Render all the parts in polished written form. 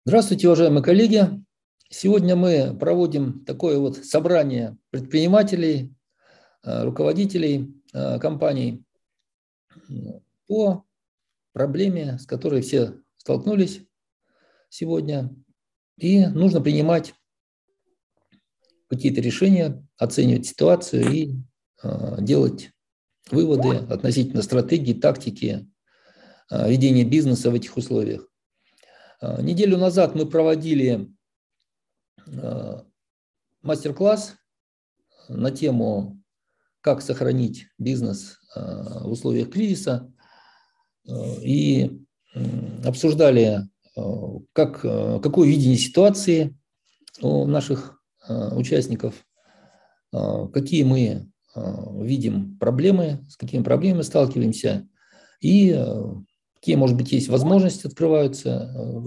Здравствуйте, уважаемые коллеги! Сегодня мы проводим такое вот собрание предпринимателей, руководителей компаний по проблеме, с которой все столкнулись сегодня. И нужно принимать какие-то решения, оценивать ситуацию и делать выводы относительно стратегии, тактики ведения бизнеса в этих условиях. Неделю назад мы проводили мастер-класс на тему «Как сохранить бизнес в условиях кризиса» и обсуждали, какое видение ситуации у наших участников, какие мы видим проблемы, с какими проблемами сталкиваемся и какие, может быть, есть возможности открываются в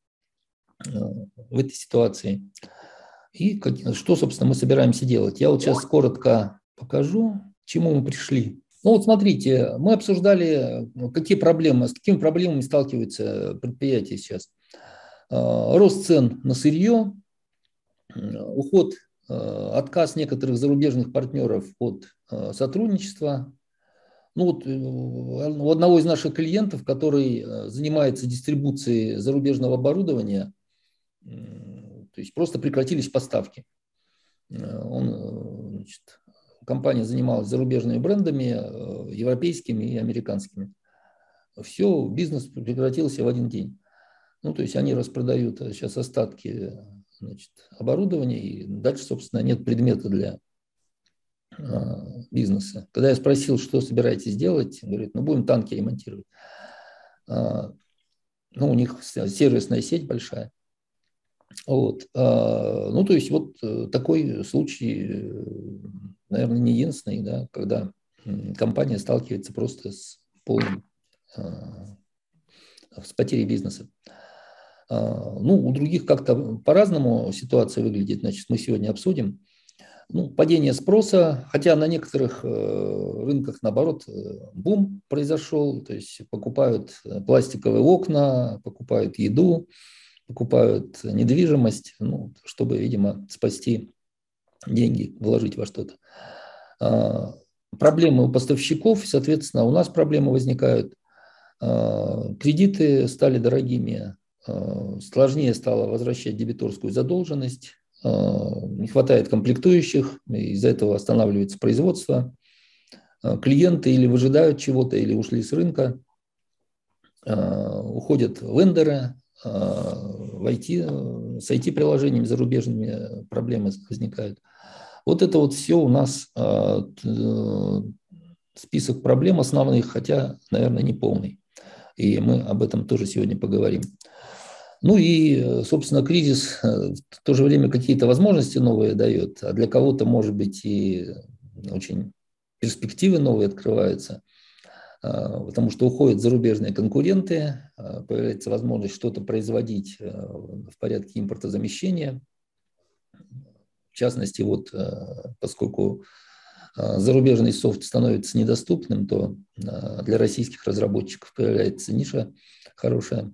этой ситуации. И что, собственно, мы собираемся делать. Я вот сейчас коротко покажу, к чему мы пришли. Ну вот смотрите, мы обсуждали, какие проблемы, с какими проблемами сталкиваются предприятия сейчас. Рост цен на сырье, уход, отказ некоторых зарубежных партнеров от сотрудничества. Ну вот у одного из наших клиентов, который занимается дистрибуцией зарубежного оборудования, то есть просто прекратились поставки. Компания занималась зарубежными брендами, европейскими и американскими. Все, бизнес прекратился в один день. Ну, то есть они распродают сейчас остатки, оборудования, и дальше, собственно, нет предмета для бизнеса. Когда я спросил, что собираетесь делать, говорит, будем танки ремонтировать. У них сервисная сеть большая. Вот. То есть вот такой случай, наверное, не единственный, да, когда компания сталкивается просто с потерей бизнеса. У других как-то по-разному ситуация выглядит, значит, мы сегодня обсудим. Падение спроса, хотя на некоторых рынках, наоборот, бум произошел, то есть покупают пластиковые окна, покупают еду, покупают недвижимость, чтобы, видимо, спасти деньги, вложить во что-то. Проблемы у поставщиков, соответственно, у нас проблемы возникают. Кредиты стали дорогими, сложнее стало возвращать дебиторскую задолженность, не хватает комплектующих, из-за этого останавливается производство. Клиенты или выжидают чего-то, или ушли с рынка, уходят вендоры, в IT, с IT-приложениями зарубежными проблемы возникают. Вот это вот все у нас список проблем основных, хотя, наверное, не полный. И мы об этом тоже сегодня поговорим. Собственно, кризис в то же время какие-то возможности новые дает, а для кого-то, может быть, и очень перспективы новые открываются, потому что уходят зарубежные конкуренты, появляется возможность что-то производить в порядке импортозамещения. В частности, поскольку зарубежный софт становится недоступным, то для российских разработчиков появляется ниша хорошая.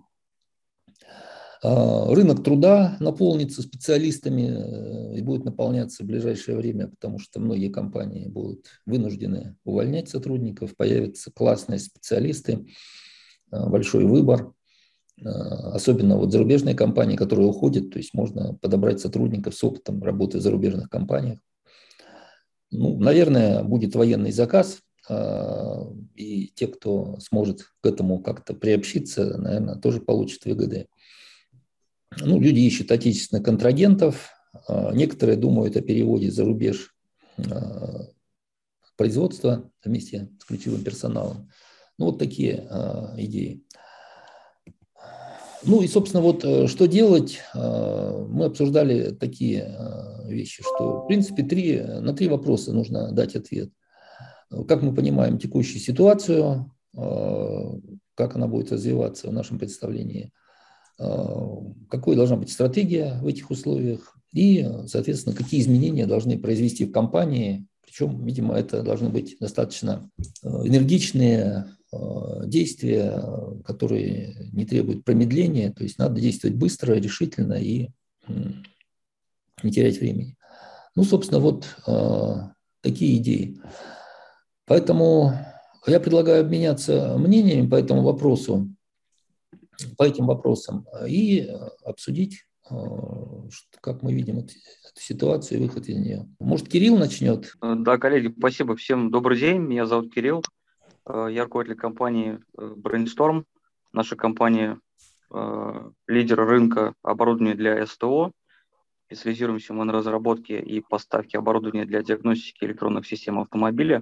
Рынок труда наполнится специалистами и будет наполняться в ближайшее время, потому что многие компании будут вынуждены увольнять сотрудников, появятся классные специалисты, большой выбор. Особенно зарубежные компании, которые уходят, то есть можно подобрать сотрудников с опытом работы в зарубежных компаниях. Наверное, будет военный заказ, и те, кто сможет к этому как-то приобщиться, наверное, тоже получат выгоды. Люди ищут отечественных контрагентов, некоторые думают о переводе за рубеж производства вместе с ключевым персоналом. Вот такие идеи. Собственно, что делать? Мы обсуждали такие вещи, что, в принципе, на три вопроса нужно дать ответ. Как мы понимаем текущую ситуацию, как она будет развиваться в нашем представлении, какой должна быть стратегия в этих условиях и, соответственно, какие изменения должны произвести в компании. Причем, видимо, это должны быть достаточно энергичные, действия, которые не требуют промедления, то есть надо действовать быстро, решительно и не терять времени. Ну, собственно, вот такие идеи. Поэтому я предлагаю обменяться мнениями по этому вопросу, по этим вопросам и обсудить, как мы видим эту ситуацию и выход из нее. Может, Кирилл начнет? Да, коллеги, спасибо. Всем добрый день. Меня зовут Кирилл. Я руководитель компании Brainstorm. Наша компания лидер рынка оборудования для СТО. Специализируемся мы на разработке и поставке оборудования для диагностики электронных систем автомобиля.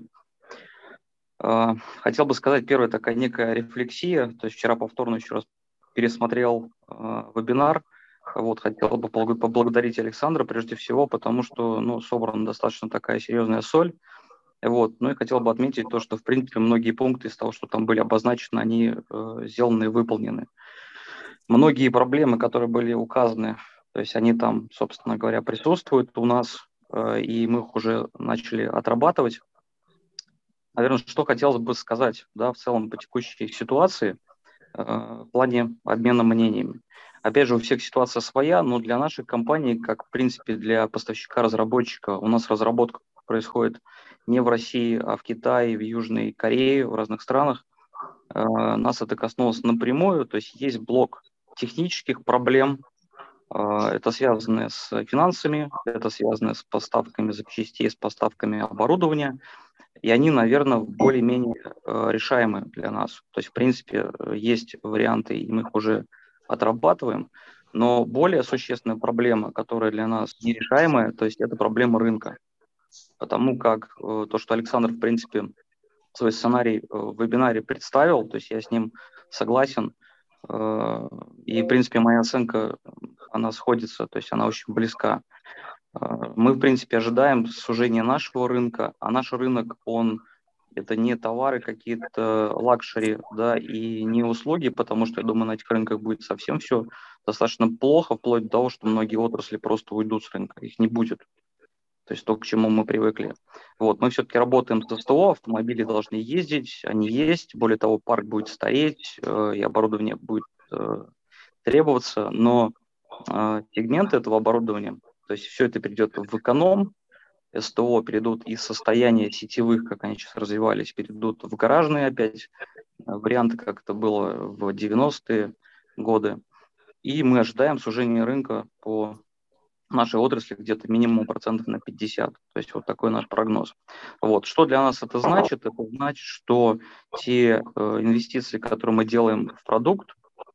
Хотел бы сказать, первое, такая некая рефлексия. То есть вчера повторно еще раз пересмотрел вебинар. Вот, хотел бы поблагодарить Александра прежде всего, потому что собрана достаточно такая серьезная соль. Вот. Ну и хотел бы отметить то, что, в принципе, многие пункты из того, что там были обозначены, они сделаны и выполнены. Многие проблемы, которые были указаны, то есть они там, собственно говоря, присутствуют у нас, и мы их уже начали отрабатывать. Наверное, что хотелось бы сказать, да, в целом по текущей ситуации, в плане обмена мнениями. Опять же, у всех ситуация своя, но для нашей компании, как, в принципе, для поставщика-разработчика, у нас разработка происходит не в России, а в Китае, в Южной Корее, в разных странах. Нас это коснулось напрямую, то есть есть блок технических проблем, это связано с финансами, это связано с поставками запчастей, с поставками оборудования, и они, наверное, более-менее решаемы для нас. То есть, в принципе, есть варианты, и мы их уже отрабатываем, но более существенная проблема, которая для нас нерешаемая, то есть это проблема рынка. Потому как то, что Александр, в принципе, свой сценарий в вебинаре представил, то есть я с ним согласен, и, в принципе, моя оценка, она сходится, то есть она очень близка. Мы, в принципе, ожидаем сужения нашего рынка, а наш рынок, это не товары какие-то лакшери, да, и не услуги, потому что, я думаю, на этих рынках будет совсем все достаточно плохо, вплоть до того, что многие отрасли просто уйдут с рынка, их не будет. То есть то, к чему мы привыкли. Вот, мы все-таки работаем с СТО, автомобили должны ездить, они есть, более того, парк будет стареть, и оборудование будет требоваться, но сегменты этого оборудования, то есть все это перейдет в эконом, СТО перейдут из состояния сетевых, как они сейчас развивались, перейдут в гаражные опять варианты, как это было в 90-е годы. И мы ожидаем сужения рынка по нашей отрасли где-то минимум процентов на 50. То есть вот такой наш прогноз. Вот. Что для нас это значит? Это значит, что те инвестиции, которые мы делаем в продукт,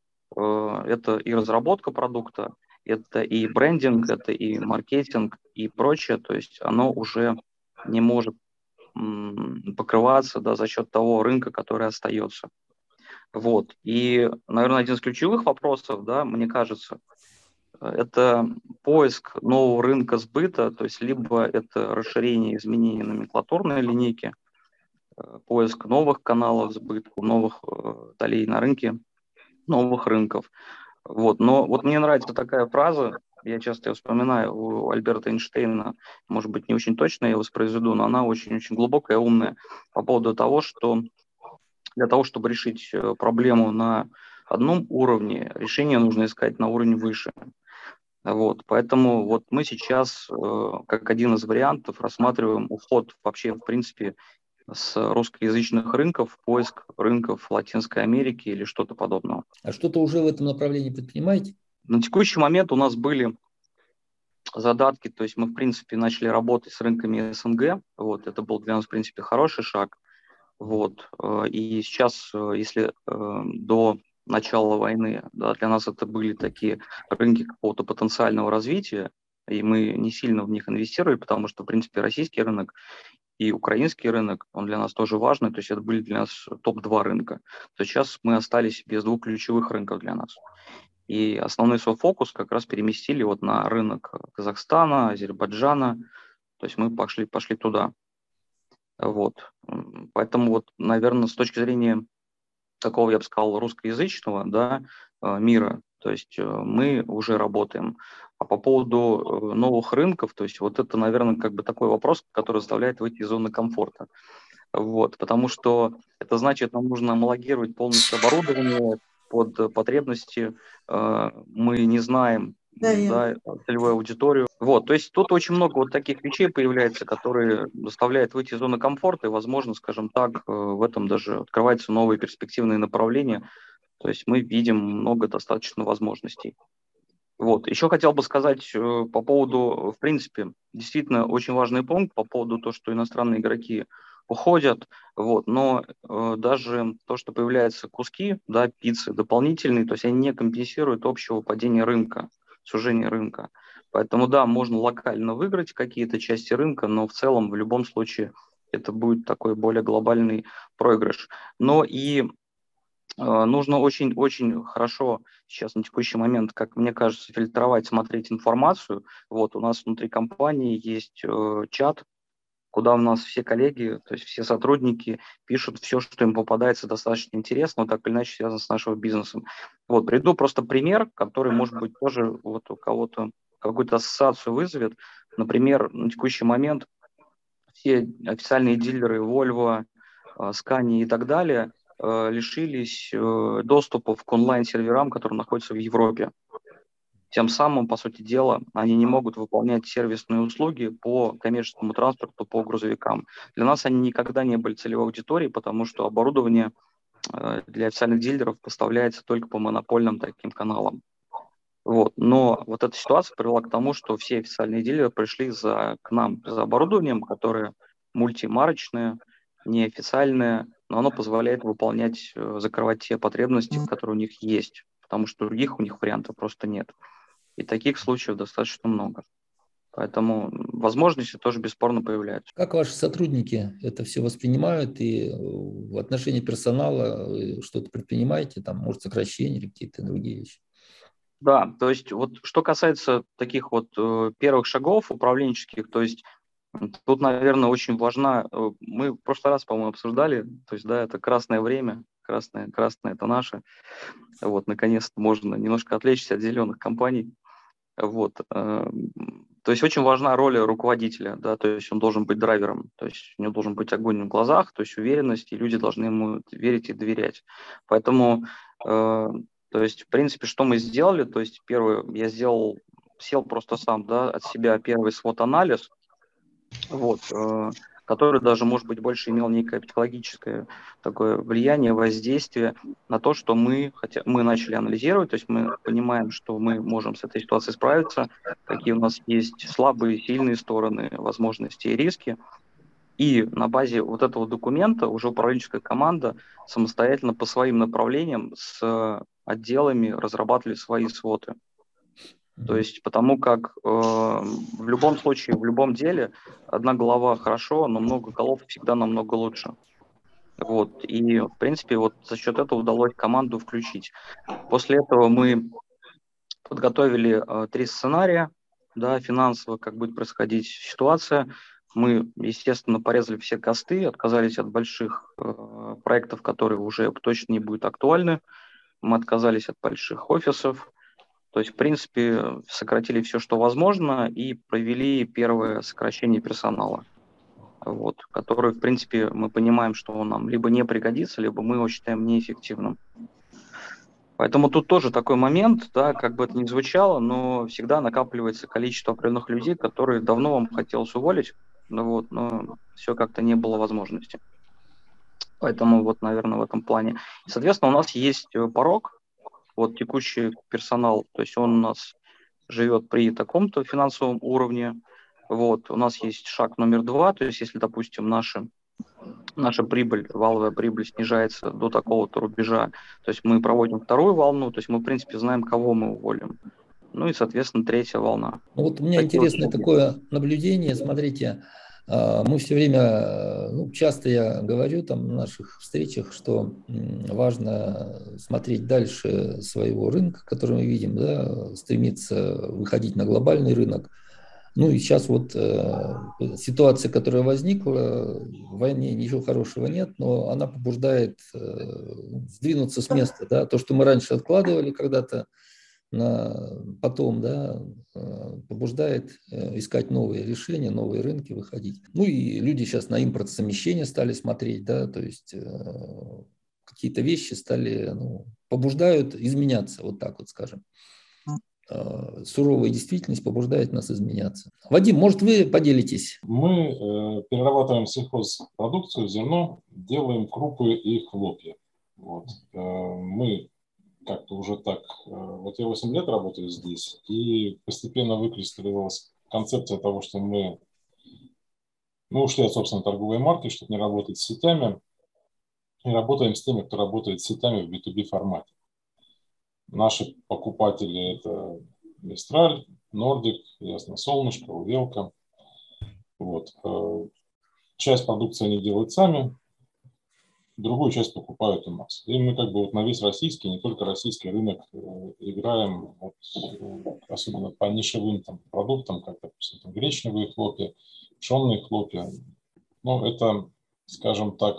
это и разработка продукта, это и брендинг, это и маркетинг и прочее. То есть оно уже не может покрываться, да, за счет того рынка, который остается. Вот. И, наверное, один из ключевых вопросов, да, мне кажется, это поиск нового рынка сбыта, то есть либо это расширение, изменение номенклатурной линейки, поиск новых каналов сбыта, новых долей на рынке, новых рынков. Вот. Но вот мне нравится такая фраза, я часто ее вспоминаю, у Альберта Эйнштейна, может быть, не очень точно я воспроизведу, но она очень-очень глубокая, умная, по поводу того, что для того, чтобы решить проблему на одном уровне, решение нужно искать на уровне выше. Вот, поэтому вот мы сейчас, как один из вариантов, рассматриваем уход вообще, в принципе, с русскоязычных рынков, поиск рынков Латинской Америки или что-то подобного. А что-то уже в этом направлении предпринимаете? На текущий момент у нас были задатки, то есть мы, в принципе, начали работать с рынками СНГ, вот, это был для нас, в принципе, хороший шаг, вот, и сейчас, если до начала войны, да, для нас это были такие рынки какого-то потенциального развития, и мы не сильно в них инвестировали, потому что, в принципе, российский рынок и украинский рынок, он для нас тоже важный, то есть это были для нас топ-2 рынка. То есть сейчас мы остались без двух ключевых рынков для нас. И основной свой фокус как раз переместили вот на рынок Казахстана, Азербайджана, то есть мы пошли туда. Вот. Поэтому вот, наверное, с точки зрения такого, я бы сказал, русскоязычного, да, мира, то есть мы уже работаем. А по поводу новых рынков, то есть вот это, наверное, как бы такой вопрос, который заставляет выйти из зоны комфорта. Вот, потому что это значит, нам нужно homологировать полностью оборудование под потребности. Мы не знаем, да, целевую аудиторию. Вот, то есть тут очень много вот таких вещей появляется, которые заставляют выйти из зоны комфорта, и, возможно, скажем так, в этом даже открываются новые перспективные направления. То есть мы видим много достаточно возможностей. Вот. Еще хотел бы сказать по поводу, в принципе, действительно очень важный пункт по поводу того, что иностранные игроки уходят, вот, но даже то, что появляются куски, да, пиццы дополнительные, то есть они не компенсируют общего падения рынка, сужения рынка. Поэтому, да, можно локально выиграть какие-то части рынка, но в целом, в любом случае, это будет такой более глобальный проигрыш. Но и нужно очень-очень хорошо сейчас на текущий момент, как мне кажется, фильтровать, смотреть информацию. Вот у нас внутри компании есть чат, куда у нас все коллеги, то есть все сотрудники пишут все, что им попадается достаточно интересно, так или иначе связано с нашим бизнесом. Вот, приведу просто пример, который, может быть, тоже вот у кого-то какую-то ассоциацию вызовет. Например, на текущий момент все официальные дилеры Volvo, Scania и так далее лишились доступа к онлайн-серверам, которые находятся в Европе. Тем самым, по сути дела, они не могут выполнять сервисные услуги по коммерческому транспорту, по грузовикам. Для нас они никогда не были целевой аудиторией, потому что оборудование для официальных дилеров поставляется только по монопольным таким каналам. Вот. Но вот эта ситуация привела к тому, что все официальные дилеры пришли к нам за оборудованием, которое мультимарочное, неофициальное, но оно позволяет выполнять, закрывать те потребности, которые у них есть, потому что других у них вариантов просто нет. И таких случаев достаточно много. Поэтому возможности тоже бесспорно появляются. Как ваши сотрудники это все воспринимают и в отношении персонала вы что-то предпринимаете, там, может, сокращения или какие-то другие вещи? Да, то есть вот что касается таких вот первых шагов управленческих, то есть тут, наверное, очень важна, мы в прошлый раз, по-моему, обсуждали, то есть, да, это красное время, красное это наше, вот, наконец-то можно немножко отвлечься от зеленых компаний, вот, то есть очень важна роль руководителя, да, то есть он должен быть драйвером, то есть у него должен быть огонь в глазах, то есть уверенность, и люди должны ему верить и доверять. Поэтому, то есть, в принципе, что мы сделали, то есть первое, сел просто сам, да, от себя первый свод-анализ, вот, который даже, может быть, больше имел некое психологическое такое влияние, воздействие на то, что мы начали анализировать, то есть мы понимаем, что мы можем с этой ситуацией справиться, какие у нас есть слабые, сильные стороны, возможности и риски. И на базе вот этого документа уже управленческая команда самостоятельно по своим направлениям с отделами разрабатывали свои своты. То есть потому как в любом случае, в любом деле одна голова хорошо, но много голов всегда намного лучше. Вот. И, в принципе, вот за счет этого удалось команду включить. После этого мы подготовили 3 сценария, да, финансово, как будет происходить ситуация. Мы, естественно, порезали все косты, отказались от больших проектов, которые уже точно не будут актуальны. Мы отказались от больших офисов, то есть, в принципе, сократили все, что возможно, и провели первое сокращение персонала, вот, которое, в принципе, мы понимаем, что он нам либо не пригодится, либо мы его считаем неэффективным. Поэтому тут тоже такой момент, да, как бы это ни звучало, но всегда накапливается количество определенных людей, которые давно вам хотелось уволить, ну вот, но все как-то не было возможности. Поэтому вот, наверное, в этом плане. И, соответственно, у нас есть порог, вот текущий персонал, то есть он у нас живет при таком-то финансовом уровне. Вот. У нас есть шаг номер 2, то есть если, допустим, наша прибыль, валовая прибыль снижается до такого-то рубежа, то есть мы проводим вторую волну, то есть мы, в принципе, знаем, кого мы уволим. Ну и, соответственно, третья волна. Ну, вот у меня Такие вот интересное шаги. такое наблюдение. Смотрите, мы все время, ну, часто я говорю там на наших встречах, что важно смотреть дальше своего рынка, который мы видим, да, стремиться выходить на глобальный рынок. Ну и сейчас вот ситуация, которая возникла, в войне ничего хорошего нет, но она побуждает сдвинуться с места. Да? То, что мы раньше откладывали когда-то, потом, да, побуждает искать новые решения, новые рынки выходить. Ну и люди сейчас на импортозамещение стали смотреть, да, то есть какие-то вещи стали, побуждают изменяться, вот так вот скажем. Суровая действительность побуждает нас изменяться. Вадим, может, вы поделитесь? Мы перерабатываем сельхозпродукцию, зерно, делаем крупы и хлопья. Вот. Мы как-то уже так, вот я 8 лет работаю здесь, и постепенно выкристаллизовалась концепция того, что мы ушли от собственной торговой марки, чтобы не работать с сетями, и работаем с теми, кто работает с сетями в B2B формате. Наши покупатели – это Мистраль, Нордик, Ясно Солнышко, Увелка. Вот. Часть продукции они делают сами, другую часть покупают у нас. И мы как бы вот на весь российский, не только российский рынок играем, вот, особенно по нишевым продуктам, как, допустим, гречневые хлопья, пшенные хлопья. Ну, это, скажем так,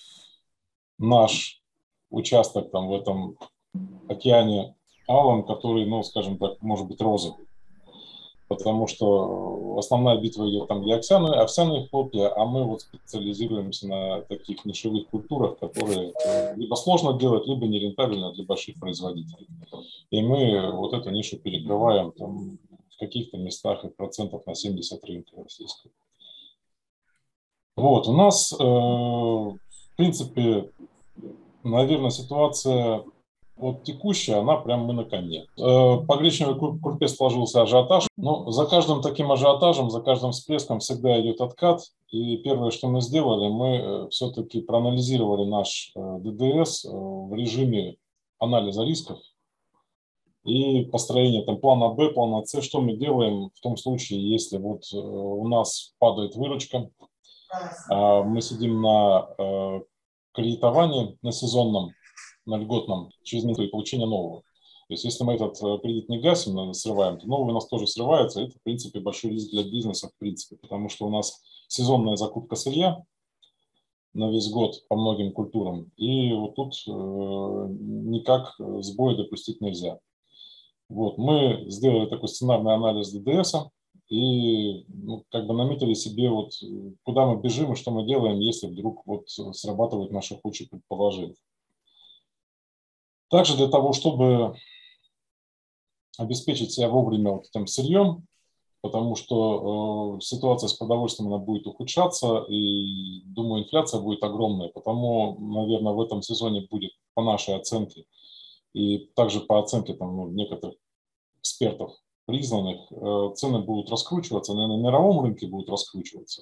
наш участок в этом океане алом, который, скажем так, может быть розовый. Потому что основная битва идет там, где овсяные хлопья, а мы вот специализируемся на таких нишевых культурах, которые либо сложно делать, либо нерентабельно для больших производителей. И мы вот эту нишу перекрываем там, в каких-то местах и процентов на 70 рынка российского. Вот, у нас, в принципе, наверное, ситуация вот текущая, она прям мы на коне. По гречневой крупе сложился ажиотаж. Но за каждым таким ажиотажем, за каждым всплеском всегда идет откат. И первое, что мы сделали, мы все-таки проанализировали наш ДДС в режиме анализа рисков и построения плана Б, плана С. Что мы делаем в том случае, если вот у нас падает выручка, мы сидим на кредитовании, на сезонном, на льготном, через минуту и получение нового. То есть если мы этот кредит не гасим, срываем, то новый у нас тоже срывается. Это, в принципе, большой риск для бизнеса, в принципе, потому что у нас сезонная закупка сырья на весь год по многим культурам. И вот тут никак сбоя допустить нельзя. Вот, мы сделали такой сценарный анализ ДДС и как бы наметили себе, вот, куда мы бежим и что мы делаем, если вдруг вот срабатывают наши худшие предположения. Также для того, чтобы обеспечить себя вовремя вот этим сырьем, потому что ситуация с продовольствием она будет ухудшаться, и, думаю, инфляция будет огромная. Потому, наверное, в этом сезоне будет, по нашей оценке, и также по оценке некоторых экспертов признанных, цены будут раскручиваться, на мировом рынке будут раскручиваться.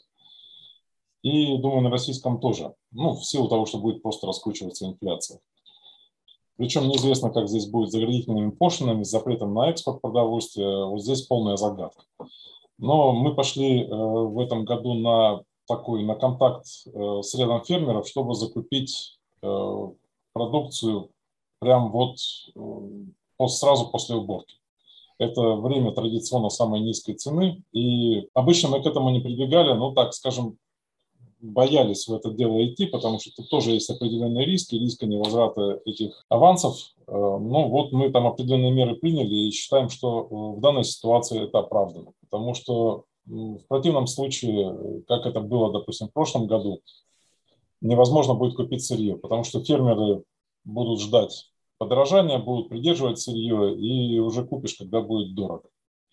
И, думаю, на российском тоже, в силу того, что будет просто раскручиваться инфляция. Причем неизвестно, как здесь будет с заградительными пошлинами, с запретом на экспорт продовольствия. Вот здесь полная загадка. Но мы пошли в этом году на контакт с рядом фермеров, чтобы закупить продукцию прям вот сразу после уборки. Это время традиционно самой низкой цены. И обычно мы к этому не прибегали, так скажем, боялись в это дело идти, потому что тут тоже есть определенные риски невозврата этих авансов. Но вот мы там определенные меры приняли и считаем, что в данной ситуации это оправдано. Потому что в противном случае, как это было, допустим, в прошлом году, невозможно будет купить сырье, потому что фермеры будут ждать подорожания, будут придерживать сырье и уже купишь, когда будет дорого.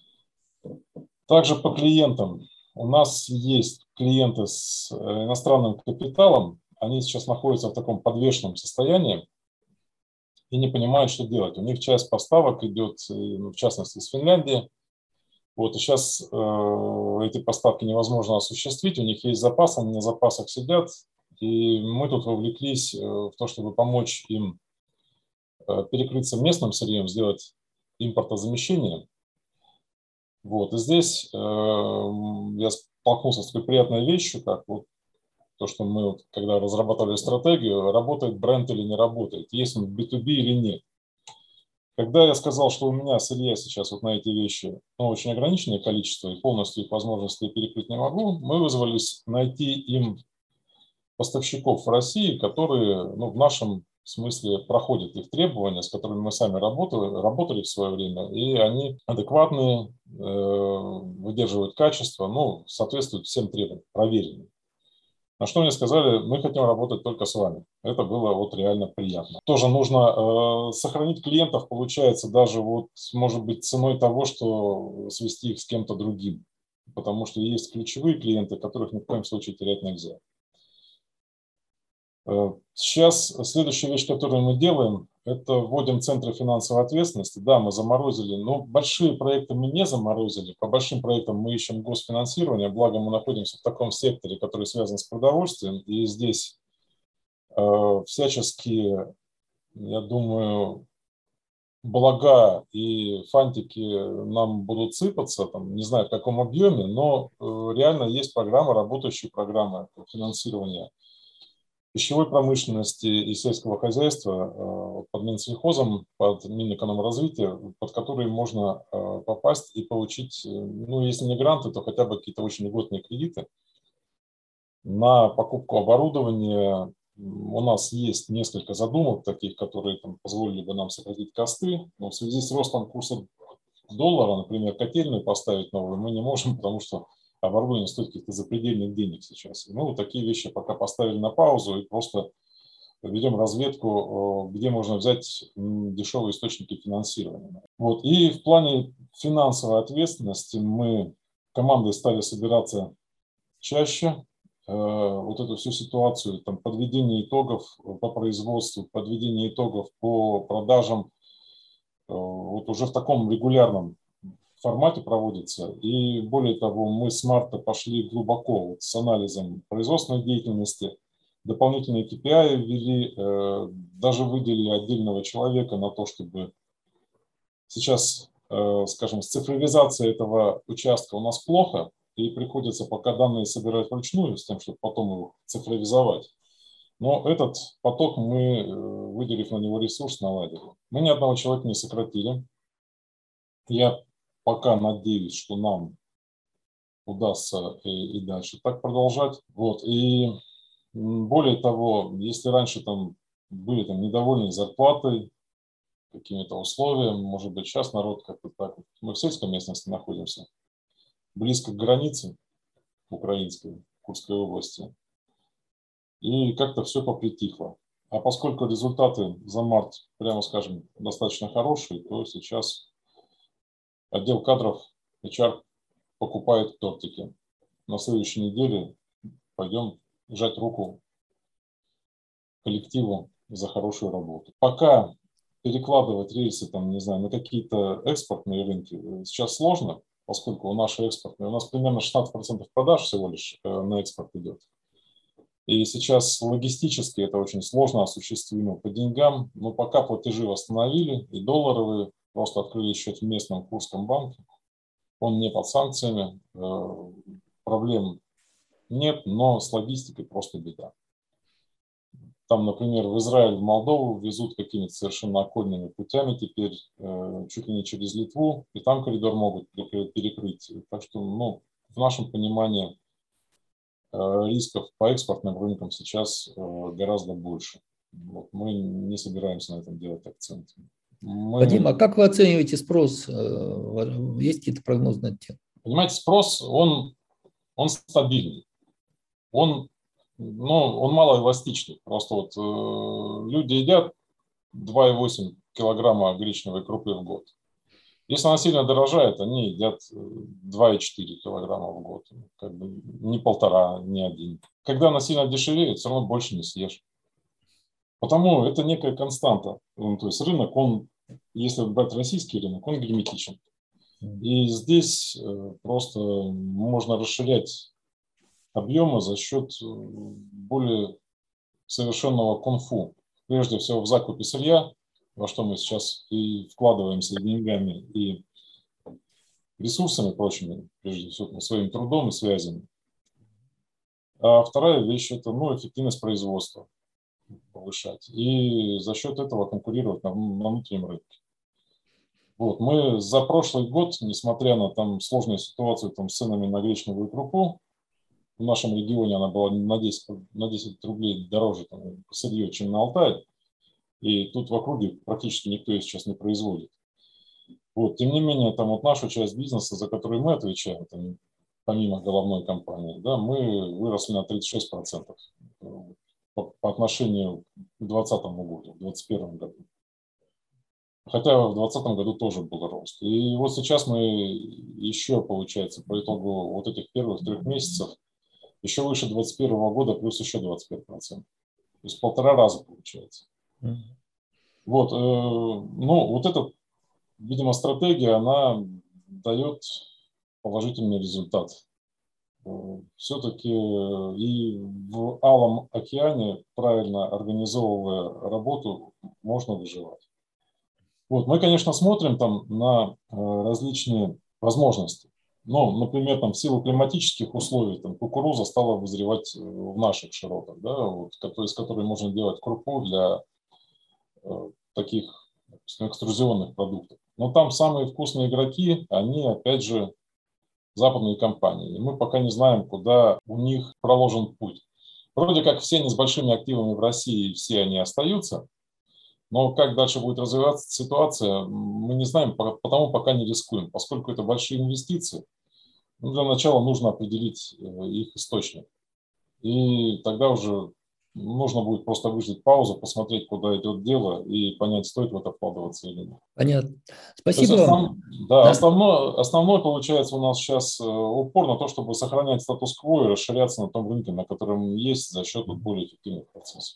Также по клиентам. У нас есть клиенты с иностранным капиталом, они сейчас находятся в таком подвешенном состоянии и не понимают, что делать. У них часть поставок идет, в частности, из Финляндии. Вот, и сейчас эти поставки невозможно осуществить, у них есть запасы, они на запасах сидят, и мы тут вовлеклись в то, чтобы помочь им перекрыться местным сырьем, сделать импортозамещение. Вот, и здесь я столкнулся с такой приятной вещью, как вот то, что мы, когда разрабатывали стратегию, работает бренд или не работает, есть он в B2B или нет. Когда я сказал, что у меня сырья сейчас вот на эти вещи очень ограниченное количество и полностью их возможностей перекрыть не могу, мы вызвались найти им поставщиков в России, которые в нашем в смысле проходят их требования, с которыми мы сами работали в свое время, и они адекватные, выдерживают качество, ну, соответствуют всем требованиям, проверенным. На что мне сказали, мы хотим работать только с вами. Это было вот реально приятно. Тоже нужно сохранить клиентов, получается, даже вот, может быть, ценой того, что свести их с кем-то другим. Потому что есть ключевые клиенты, которых ни в коем случае терять нельзя. Сейчас следующая вещь, которую мы делаем, это вводим центры финансовой ответственности. Да, мы заморозили, но большие проекты мы не заморозили. По большим проектам мы ищем госфинансирование, благо мы находимся в таком секторе, который связан с продовольствием. И здесь всячески, я думаю, блага и фантики нам будут сыпаться, там, не знаю в каком объеме, но реально есть программы, работающие программы финансирования пищевой промышленности и сельского хозяйства под Минсельхозом, под Минэкономразвития, под которые можно попасть и получить, ну, если не гранты, то хотя бы какие-то очень льготные кредиты на покупку оборудования. У нас есть несколько задумок таких, которые там позволили бы нам сократить косты, но в связи с ростом курса доллара, например, котельную поставить новую мы не можем, потому что оборудование стоит каких-то запредельных денег сейчас. Мы вот такие вещи пока поставили на паузу и просто ведем разведку, где можно взять дешевые источники финансирования. Вот. И в плане финансовой ответственности мы командой стали собираться чаще. Вот эту всю ситуацию, там, подведение итогов по производству, подведение итогов по продажам, вот уже в таком регулярном формате проводится. И более того, мы с марта пошли глубоко вот с анализом производственной деятельности, дополнительные KPI ввели, даже выделили отдельного человека на то, чтобы сейчас, скажем, с цифровизацией этого участка у нас плохо, и приходится пока данные собирать вручную, с тем, чтобы потом их цифровизовать. Но этот поток мы, выделив на него ресурс, наладили. Мы ни одного человека не сократили. Я пока надеюсь, что нам удастся и дальше так продолжать. Вот. И более того, если раньше там были там недовольны зарплатой, какими-то условиями, может быть, сейчас народ как-то так. Мы в сельской местности находимся, близко к границе украинской, Курской области. И как-то все попритихло. А поскольку результаты за март, прямо скажем, достаточно хорошие, то сейчас отдел кадров HR покупает тортики. На следующей неделе пойдем жать руку коллективу за хорошую работу. Пока перекладывать рельсы там, не знаю, на какие-то экспортные рынки сейчас сложно, поскольку у нас примерно 16% продаж всего лишь на экспорт идет. И сейчас логистически это очень сложно осуществимо по деньгам, но пока платежи восстановили и долларовые, просто открыли счет в местном Курском банке, он не под санкциями, проблем нет, но с логистикой просто беда. Там, например, в Израиль, в Молдову везут какими-то совершенно окольными путями теперь, чуть ли не через Литву, и там коридор могут перекрыть. Так что, ну, в нашем понимании рисков по экспортным рынкам сейчас гораздо больше. Вот, мы не собираемся на этом делать акцент. Вадим, а как вы оцениваете спрос? Есть какие-то прогнозы на эту тему? Понимаете, спрос, он стабильный. Он малоэластичный. Просто вот люди едят 2,8 килограмма гречневой крупы в год. Если она сильно дорожает, они едят 2,4 килограмма в год. Как бы не 1,5, не 1. Когда она сильно дешевеет, все равно больше не съешь. Потому это некая константа. То есть рынок, если брать российский рынок, он герметичен. И здесь просто можно расширять объемы за счет более совершенного кунг-фу. Прежде всего в закупе сырья, во что мы сейчас и вкладываемся и деньгами, и ресурсами прочими, прежде всего своим трудом и связями. А вторая вещь – это эффективность производства повышать. И за счет этого конкурировать на внутреннем рынке. Вот. Мы за прошлый год, несмотря на там сложную ситуацию там, с ценами на гречневую крупу, в нашем регионе она была на 10 рублей дороже там, сырье, чем на Алтае. И тут в округе практически никто ее сейчас не производит. Вот, тем не менее, там вот нашу часть бизнеса, за которую мы отвечаем, там, помимо головной компании, да, мы выросли на 36% по отношению к 2020 году, в 2021 году. Хотя в 2020 году тоже был рост. И вот сейчас мы еще, получается, по итогу вот этих первых 3 месяцев еще выше 2021 года, плюс еще 25%. То есть 1,5 раза получается. Вот, ну, вот эта, видимо, стратегия, она дает положительный результат. Все-таки и в Алом океане, правильно организовывая работу, можно выживать. Вот, мы, конечно, смотрим там на различные возможности. Ну, например, там, в силу климатических условий там, кукуруза стала вызревать в наших широтах, да, вот, из которой можно делать крупу для таких экструзионных продуктов. Но там самые вкусные игроки, они, опять же, западные компании. И мы пока не знаем, куда у них проложен путь. Вроде как все они с большими активами в России, все они остаются. Но как дальше будет развиваться ситуация, мы не знаем, потому пока не рискуем. Поскольку это большие инвестиции, ну, для начала нужно определить их источник. И тогда уже нужно будет просто выждать паузу, посмотреть, куда идет дело, и понять, стоит в это вкладываться или нет. Понятно. Спасибо вам. Да, основной получается у нас сейчас упор на то, чтобы сохранять статус-кво и расширяться на том рынке, на котором есть, за счет более эффективных процессов.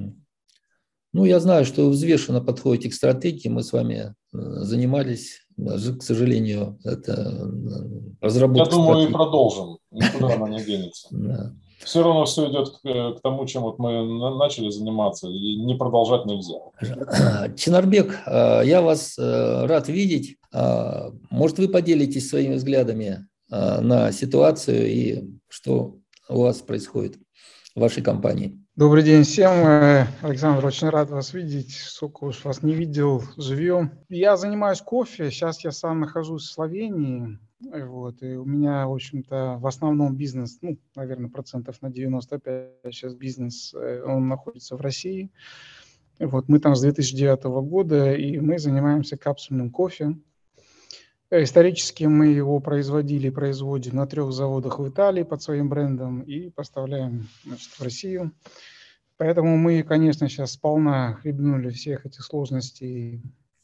Ну, я знаю, что вы взвешенно подходите к стратегии. Мы с вами занимались, к сожалению, это разработка. Я думаю, и продолжим. Никуда она не денется. Да. Все равно все идет к тому, чем вот мы начали заниматься, и не продолжать нельзя. Чинарбек, я вас рад видеть. Может, вы поделитесь своими взглядами на ситуацию и что у вас происходит в вашей компании? Добрый день всем. Александр, очень рад вас видеть. Сколько уж вас не видел, живем. Я занимаюсь кофе. Сейчас я сам нахожусь в Словении. Вот, и у меня, в общем-то, в основном бизнес, ну, наверное, процентов на 95 сейчас бизнес, он находится в России. Вот, мы там с 2009 года, и мы занимаемся капсульным кофе. Исторически мы его производили, производим на 3 заводах в Италии под своим брендом и поставляем, значит, в Россию. Поэтому мы, конечно, сейчас сполна хлебнули всех этих сложностей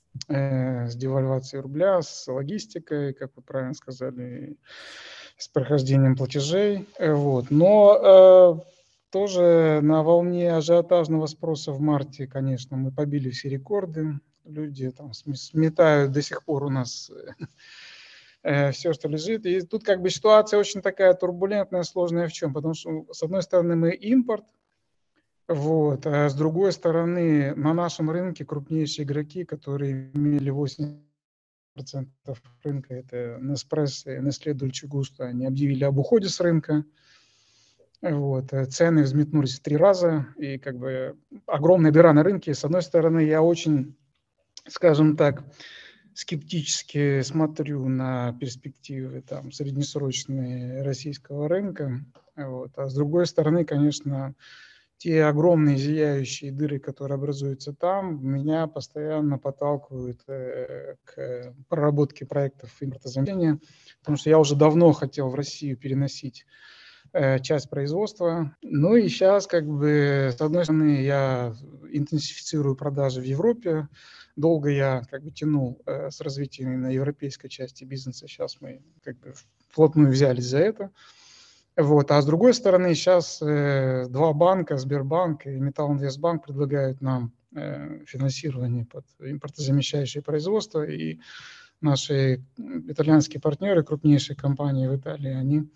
с девальвацией рубля, с логистикой, как вы правильно сказали, с прохождением платежей. Вот. Но тоже на волне ажиотажного спроса в марте, конечно, мы побили все рекорды. Люди там сметают до сих пор у нас все, что лежит. И тут как бы ситуация очень такая турбулентная, сложная в чем? Потому что, с одной стороны, мы импорт, вот, а с другой стороны, на нашем рынке крупнейшие игроки, которые имели 80% рынка, это Nespresso, Nestlé, Dolce Gusto, они объявили об уходе с рынка. Вот, цены взметнулись в 3 раза, и как бы огромная дыра на рынке. С одной стороны, я очень, скажем так, скептически смотрю на перспективы там, среднесрочные российского рынка. Вот. А с другой стороны, конечно, те огромные зияющие дыры, которые образуются там, меня постоянно подталкивают к проработке проектов импортозамещения, потому что я уже давно хотел в Россию переносить часть производства. Ну и сейчас, как бы, с одной стороны, я интенсифицирую продажи в Европе. Долго я как бы тянул с развитием на европейской части бизнеса. Сейчас мы как бы вплотную взялись за это. Вот. А с другой стороны, сейчас 2 банка, Сбербанк и Металлинвестбанк, предлагают нам финансирование под импортозамещающее производство. И наши итальянские партнеры, крупнейшие компании в Италии, они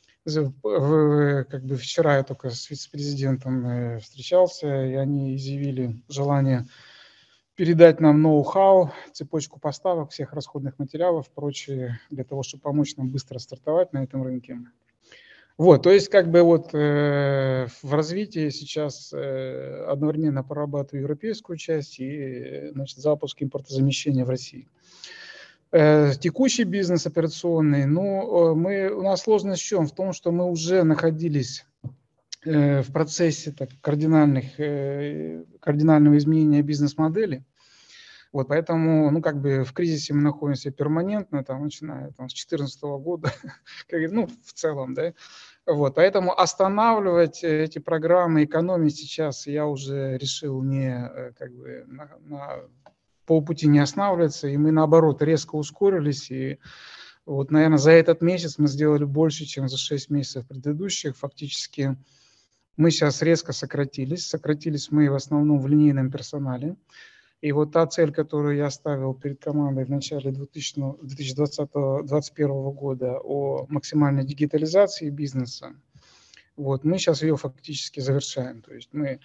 как бы вчера я только с вице-президентом встречался, и они изъявили желание передать нам ноу-хау, цепочку поставок всех расходных материалов, прочее, для того, чтобы помочь нам быстро стартовать на этом рынке. Вот, то есть как бы вот в развитии сейчас одновременно прорабатываю европейскую часть и, значит, запуск импортозамещения в России. Текущий бизнес операционный, ну, у нас сложность в чем? В том, что мы уже находились в процессе кардинального изменения бизнес-модели. Вот, поэтому, ну, как бы в кризисе мы находимся перманентно, там, начиная там, с 2014 года, ну, в целом, да. Вот, поэтому останавливать эти программы, экономить сейчас я уже решил не, как бы, на полпути не останавливаться, и мы, наоборот, резко ускорились, и вот, наверное, за этот месяц мы сделали больше, чем за 6 месяцев предыдущих. Фактически мы сейчас резко сократились. Сократились мы в основном в линейном персонале. И вот та цель, которую я ставил перед командой в начале 2020-2021 года о максимальной дигитализации бизнеса, вот, мы сейчас ее фактически завершаем. То есть мы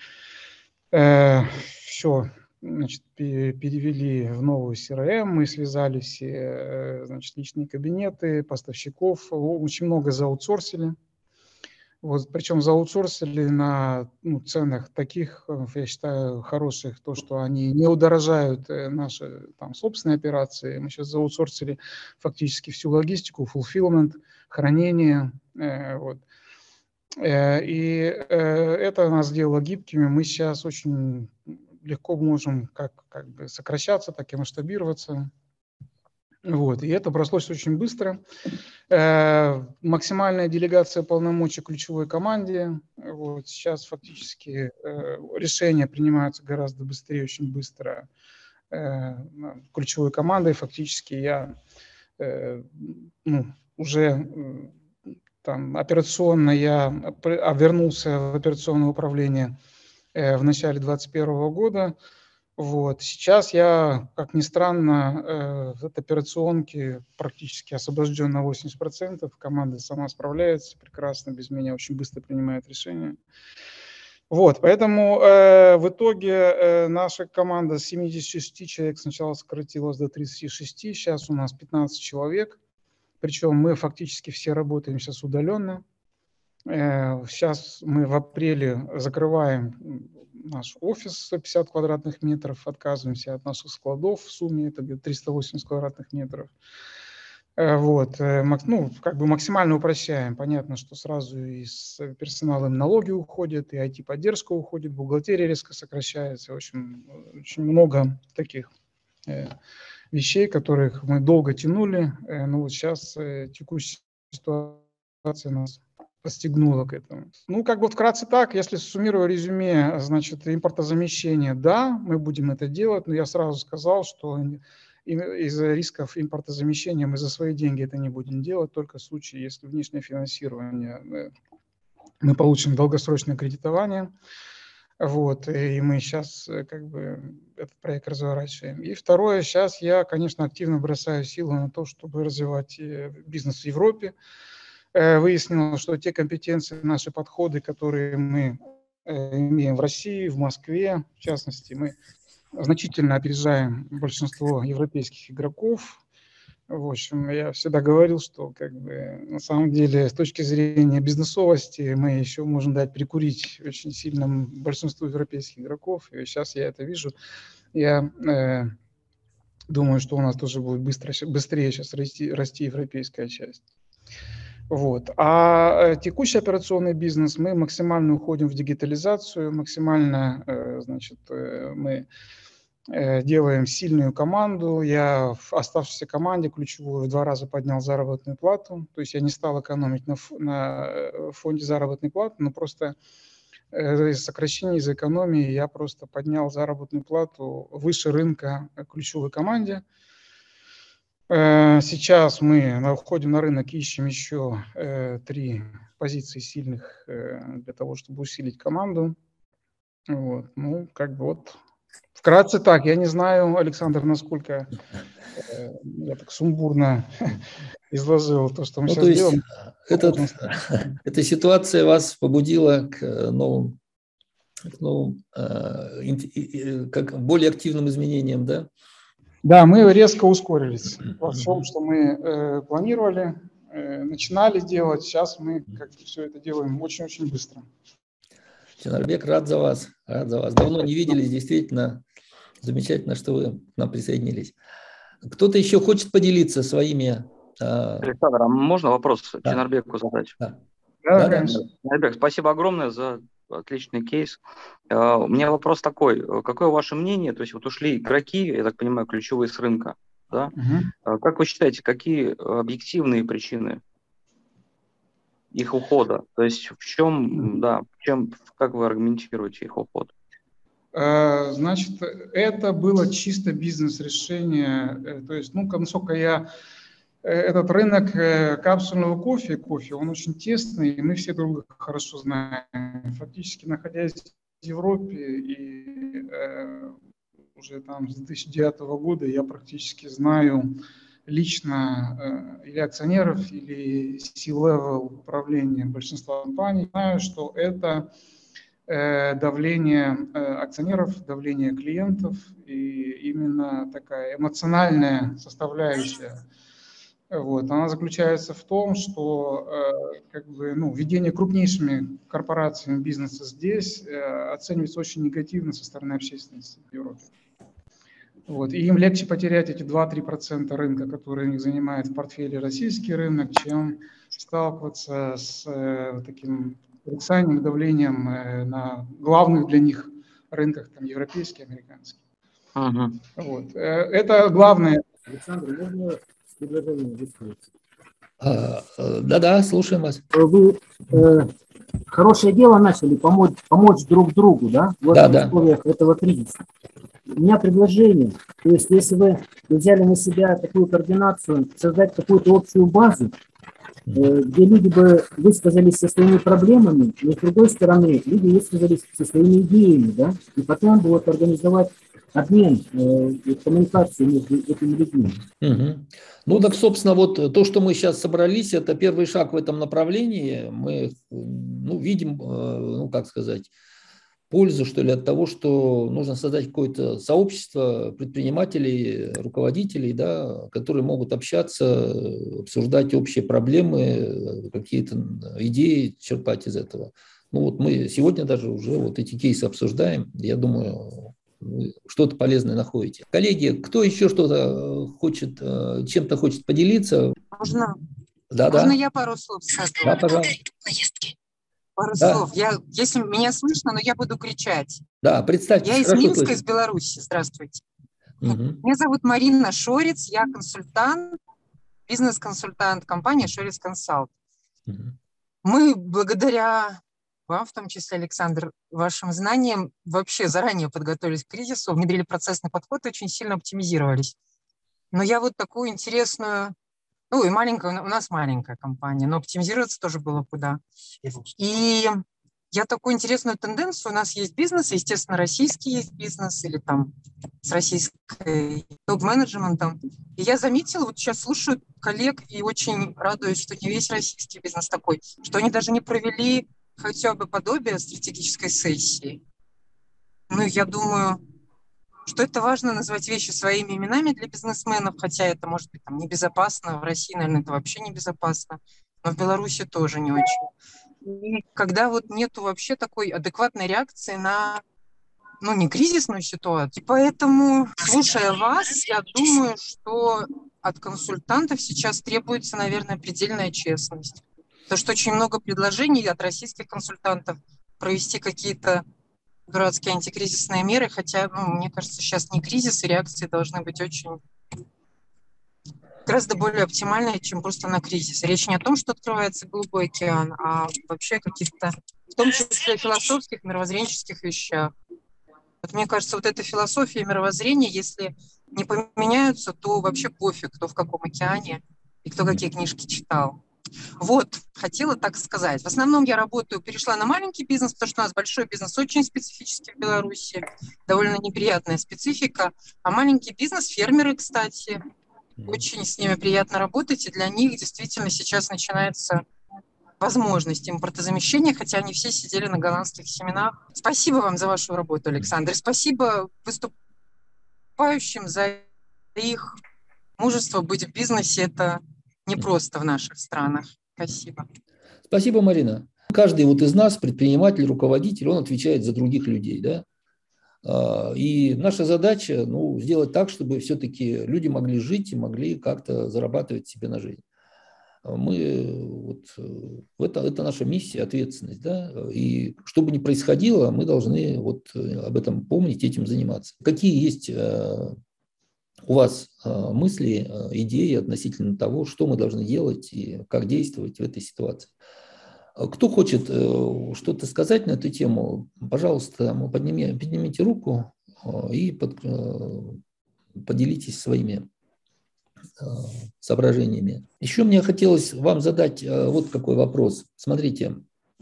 все, значит, перевели в новую CRM, мы связали все, значит, личные кабинеты, поставщиков, очень много заутсорсили. Вот, причем заутсорсили на ценах таких, я считаю, хороших, то, что они не удорожают наши там, собственные операции. Мы сейчас заутсорсили фактически всю логистику, fulfillment, хранение. Вот. И это нас сделало гибкими. Мы сейчас очень легко можем как бы сокращаться, так и масштабироваться. Вот. И это прошлось очень быстро. Максимальная делегация полномочий ключевой команде. Вот. Сейчас фактически решения принимаются гораздо быстрее, очень быстро ключевой командой. Фактически я уже там операционно я вернулся в операционное управление в начале 2021 года. Вот. Сейчас я, как ни странно, от операционки практически освобожден на 80%. Команда сама справляется прекрасно, без меня очень быстро принимает решения. Вот, поэтому в итоге наша команда с 76 человек сначала сократилась до 36, сейчас у нас 15 человек. Причем мы фактически все работаем сейчас удаленно. Сейчас мы в апреле закрываем наш офис 150 квадратных метров, отказываемся от наших складов, в сумме это где-то 380 квадратных метров. Вот, как бы максимально упрощаем. Понятно, что сразу и с персоналом налоги уходят, и IT-поддержка уходит, бухгалтерия резко сокращается. В общем, очень много таких вещей, которых мы долго тянули. Но вот сейчас текущая ситуация нас подстегнула к этому. Ну, как бы вкратце так, если суммирую резюме, значит, импортозамещение, да, мы будем это делать, но я сразу сказал, что из-за рисков импортозамещения мы за свои деньги это не будем делать, только в случае, если внешнее финансирование, мы получим долгосрочное кредитование, вот, и мы сейчас как бы этот проект разворачиваем. И второе, сейчас я, конечно, активно бросаю силы на то, чтобы развивать бизнес в Европе. Выяснилось, что те компетенции, наши подходы, которые мы имеем в России, в Москве, в частности, мы значительно опережаем большинство европейских игроков. В общем, я всегда говорил, что как бы, на самом деле с точки зрения бизнесовости мы еще можем дать прикурить очень сильно большинству европейских игроков. И сейчас я это вижу. Я думаю, что у нас тоже будет быстрее сейчас расти европейская часть. Вот. А текущий операционный бизнес, мы максимально уходим в дигитализацию, максимально, значит, мы делаем сильную команду. Я в оставшейся команде ключевую в 2 раза поднял заработную плату. То есть я не стал экономить на фонде заработной платы, но просто из сокращений, из экономии я просто поднял заработную плату выше рынка ключевой команде. Сейчас мы входим на рынок, ищем еще 3 позиции сильных для того, чтобы усилить команду. Вот. Ну, как бы вот вкратце так. Я не знаю, Александр, насколько я так сумбурно изложил то, что мы сейчас делаем. Эта ситуация вас побудила к новым, как более активным изменениям, да? Да, мы резко ускорились во всем, что мы планировали, начинали делать. Сейчас мы все это делаем очень-очень быстро. Чанарбек, рад за вас. Давно не виделись, действительно замечательно, что вы к нам присоединились. Кто-то еще хочет поделиться своими... Александр, а можно вопрос Чанарбеку задать? Да. Да, конечно. Айбек, спасибо огромное за отличный кейс. У меня вопрос такой. Какое ваше мнение? То есть вот ушли игроки, я так понимаю, ключевые с рынка. Да? Как вы считаете, какие объективные причины их ухода? То есть в чем, да, как вы аргументируете их уход? Значит, это было чисто бизнес-решение. То есть, насколько этот рынок капсульного кофе, он очень тесный, и мы все друг друга хорошо знаем. Фактически, находясь в Европе и уже там с 2009 года, я практически знаю лично или акционеров, или C-level управления большинства компаний. Знаю, что это давление акционеров, давление клиентов и именно такая эмоциональная составляющая. Вот. Она заключается в том, что ведение крупнейшими корпорациями бизнеса здесь оценивается очень негативно со стороны общественности в Европе. Вот. И им легче потерять эти 2-3% рынка, которые у них занимает в портфеле российский рынок, чем сталкиваться с таким отрицанием, давлением на главных для них рынках, там, европейский, американский. Вот. Это главное. Александр, можно предложение высказать? Да, слушаем вас. Вы хорошее дело начали, помочь друг другу, да, в условиях этого кризиса. У меня предложение, то есть если вы взяли на себя такую координацию, создать какую-то общую базу, где люди бы высказались со своими проблемами, но с другой стороны люди высказались со своими идеями, да, и потом будут организовать обмен, коммуникацию между этими людьми. Ну так, собственно, вот то, что мы сейчас собрались, это первый шаг в этом направлении. Мы видим, пользу, что ли, от того, что нужно создать какое-то сообщество предпринимателей, руководителей, да, которые могут общаться, обсуждать общие проблемы, какие-то идеи черпать из этого. Мы сегодня даже уже вот эти кейсы обсуждаем. Я думаю, вы что-то полезное находите. Коллеги, кто еще что-то хочет, чем-то хочет поделиться? Можно я пару слов скажу? Да, пожалуйста. Пару слов. Если меня слышно, но я буду кричать. Да, представьте. Я из Минска, из Беларуси. Здравствуйте. Меня зовут Марина Шорец, я консультант, бизнес-консультант компании Шорец Консалт. Мы благодаря вам, в том числе, Александр, вашим знаниям вообще заранее подготовились к кризису, внедрили процессный подход и очень сильно оптимизировались. Но я вот такую интересную... и маленькая, у нас маленькая компания, но оптимизироваться тоже было куда. И я такую интересную тенденцию, у нас есть бизнес, естественно, российский есть бизнес, или там с российской топ-менеджментом. И я заметила, вот сейчас слушаю коллег и очень радуюсь, что не весь российский бизнес такой, что они даже не провели хотя бы подобие стратегической сессии. Я думаю, что это важно назвать вещи своими именами для бизнесменов, хотя это может быть там небезопасно, в России, наверное, это вообще небезопасно, но в Беларуси тоже не очень. И когда вот нету вообще такой адекватной реакции на, не кризисную ситуацию. И поэтому, слушая вас, я думаю, что от консультантов сейчас требуется, наверное, предельная честность. Потому что очень много предложений от российских консультантов провести какие-то дурацкие антикризисные меры, хотя, мне кажется, сейчас не кризис, и реакции должны быть очень гораздо более оптимальные, чем просто на кризис. Речь не о том, что открывается голубой океан, а вообще каких-то, в том числе философских, мировоззренческих вещах. Вот мне кажется, вот эта философия и мировоззрение, если не поменяются, то вообще пофиг, кто в каком океане и кто какие книжки читал. Вот, хотела так сказать. В основном я перешла на маленький бизнес, потому что у нас большой бизнес очень специфический в Беларуси, довольно неприятная специфика. А маленький бизнес, фермеры, кстати, очень с ними приятно работать, и для них действительно сейчас начинается возможность импортозамещения, хотя они все сидели на голландских семенах. Спасибо вам за вашу работу, Александр. Спасибо выступающим за их мужество быть в бизнесе. Это непросто в наших странах. Спасибо. Спасибо, Марина. Каждый из нас, предприниматель, руководитель, он отвечает за других людей, да? И наша задача, сделать так, чтобы все-таки люди могли жить и могли как-то зарабатывать себе на жизнь. это наша миссия, ответственность, да, и что бы ни происходило, мы должны об этом помнить, этим заниматься. Какие есть у вас мысли, идеи относительно того, что мы должны делать и как действовать в этой ситуации? Кто хочет что-то сказать на эту тему, пожалуйста, поднимите руку и поделитесь своими соображениями. Еще мне хотелось вам задать вот какой вопрос. Смотрите,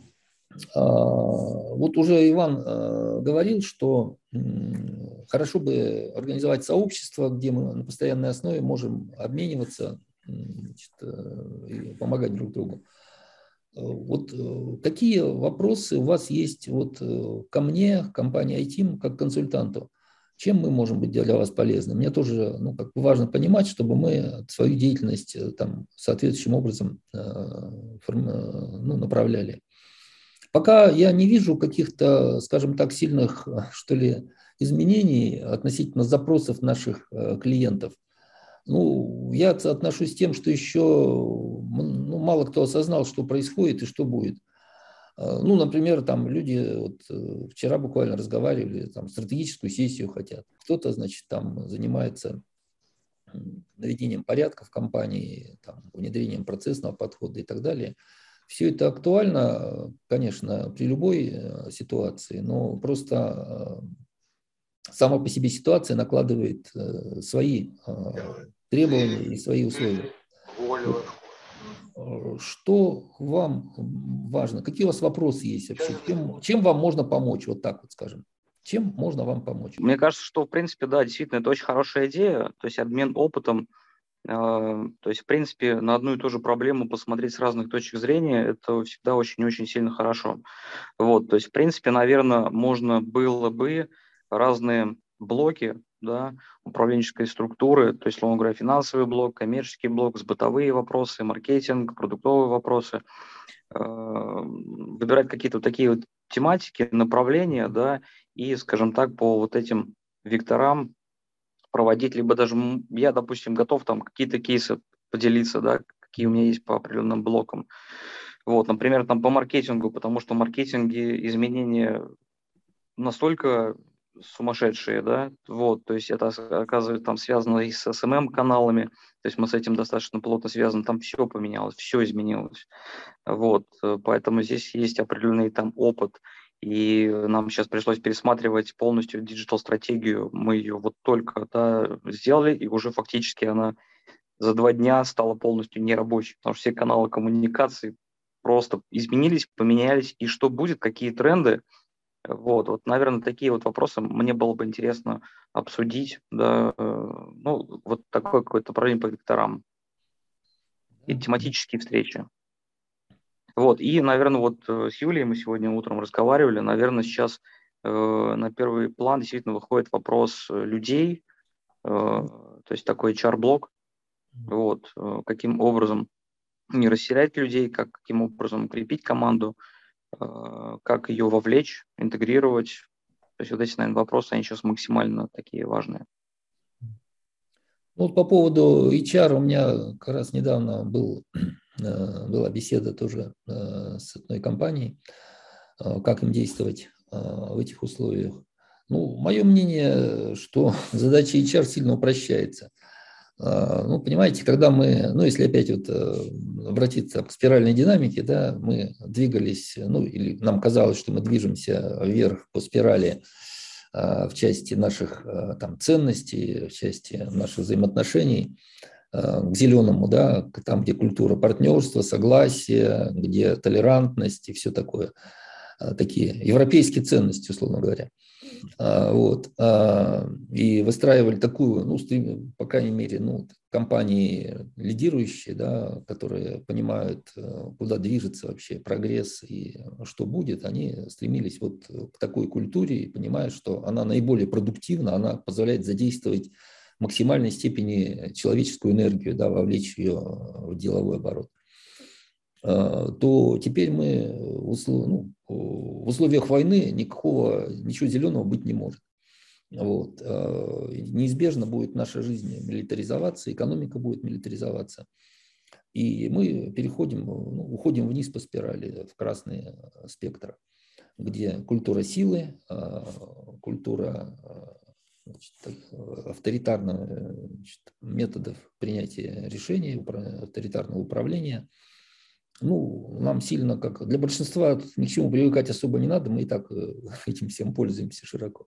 вот уже Иван говорил, что хорошо бы организовать сообщество, где мы на постоянной основе можем обмениваться, и помогать друг другу. Вот какие вопросы у вас есть ко мне, компании iTeam, как консультанту? Чем мы можем быть для вас полезны? Мне тоже важно понимать, чтобы мы свою деятельность соответствующим образом направляли. Пока я не вижу каких-то, скажем так, сильных, изменений относительно запросов наших клиентов. Я отношусь к тем, что еще мало кто осознал, что происходит и что будет. Например, люди вчера буквально разговаривали, стратегическую сессию хотят. Кто-то, занимается наведением порядка в компании, внедрением процессного подхода и так далее. Все это актуально, конечно, при любой ситуации, но просто сама по себе ситуация накладывает свои требования и свои условия. Что вам важно? Какие у вас вопросы есть вообще? Чем вам можно помочь? Вот так вот скажем. Чем можно вам помочь? Мне кажется, что, в принципе, да, действительно, это очень хорошая идея, то есть обмен опытом. То есть, в принципе, на одну и ту же проблему посмотреть с разных точек зрения, это всегда очень-очень сильно хорошо. То есть, в принципе, наверное, можно было бы разные блоки, да, управленческой структуры, то есть, условно говоря, финансовый блок, коммерческий блок, бытовые вопросы, маркетинг, продуктовые вопросы, выбирать какие-то такие тематики, направления, да, и, скажем так, по этим векторам проводить, либо даже я, допустим, готов какие-то кейсы поделиться, да, какие у меня есть по определенным блокам. Например, по маркетингу, потому что в маркетинге изменения настолько сумасшедшие, да, то есть это, оказывается, связано и с SMM-каналами, то есть мы с этим достаточно плотно связаны, там все поменялось, все изменилось, поэтому здесь есть определенный опыт, и нам сейчас пришлось пересматривать полностью диджитал-стратегию, мы ее только сделали, и уже фактически она за 2 дня стала полностью нерабочей, потому что все каналы коммуникации просто изменились, поменялись, и что будет, какие тренды, наверное, такие вопросы мне было бы интересно обсудить, да, такое какое-то направление по векторам и тематические встречи. И, наверное, с Юлией мы сегодня утром разговаривали, наверное, сейчас на первый план действительно выходит вопрос людей, то есть такой HR-блок, каким образом не расселять людей, каким образом укрепить команду, как ее вовлечь, интегрировать. То есть эти, наверное, вопросы, они сейчас максимально такие важные. По поводу HR у меня как раз недавно была беседа тоже с одной компанией, как им действовать в этих условиях. Мое мнение, что задача HR сильно упрощается. Понимаете, когда мы, если опять обратиться к спиральной динамике, да, мы двигались, или нам казалось, что мы движемся вверх по спирали в части наших ценностей, в части наших взаимоотношений к зеленому, да, там, где культура партнерства, согласия, где толерантность и все такое, такие европейские ценности, условно говоря. И выстраивали такую, по крайней мере, компании лидирующие, да, которые понимают, куда движется вообще прогресс и что будет, они стремились к такой культуре и понимают, что она наиболее продуктивна, она позволяет задействовать в максимальной степени человеческую энергию, да, вовлечь ее в деловой оборот. То теперь мы в условиях войны ничего зеленого быть не может. Неизбежно будет наша жизнь милитаризоваться, экономика будет милитаризоваться. И мы переходим, уходим вниз по спирали в красный спектр, где культура силы, культура авторитарных методов принятия решений, авторитарного управления. Нам сильно, как для большинства, ни к чему привыкать особо не надо, мы и так этим всем пользуемся широко.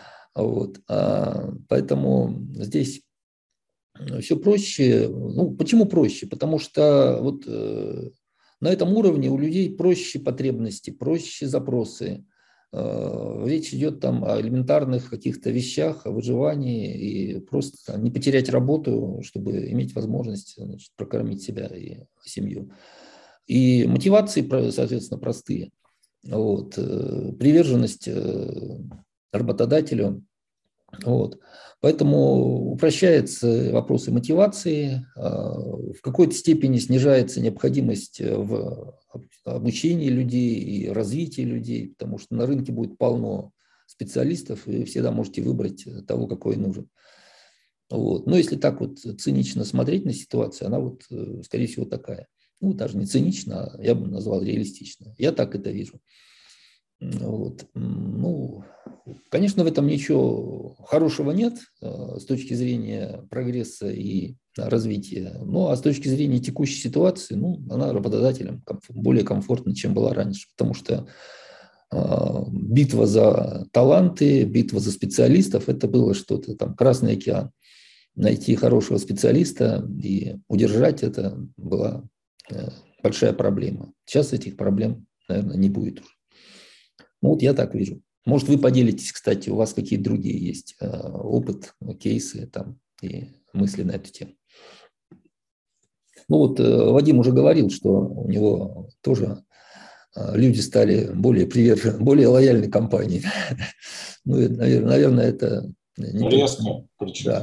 Поэтому здесь все проще. Почему проще? Потому что на этом уровне у людей проще потребности, проще запросы. Речь идет там о элементарных каких-то вещах, о выживании и просто не потерять работу, чтобы иметь возможность прокормить себя и семью. И мотивации, соответственно, простые. Приверженность работодателю. Поэтому упрощаются вопросы мотивации, в какой-то степени снижается необходимость в обучении людей и развитии людей, потому что на рынке будет полно специалистов, и вы всегда можете выбрать того, какой нужен. Но если так цинично смотреть на ситуацию, она скорее всего, такая. Даже не цинично, я бы назвал реалистично. Я так это вижу. Конечно, в этом ничего хорошего нет с точки зрения прогресса и развития. А с точки зрения текущей ситуации, она работодателям более комфортна, чем была раньше. Потому что битва за таланты, битва за специалистов – это было что-то там, Красный океан. Найти хорошего специалиста и удержать это была большая проблема. Сейчас этих проблем, наверное, не будет уже. Я так вижу. Может, вы поделитесь, кстати, у вас какие-то другие есть опыт, кейсы там, и мысли на эту тему. Вадим уже говорил, что у него тоже люди стали более привержены, более лояльны компании. Наверное, это... Резко, причем.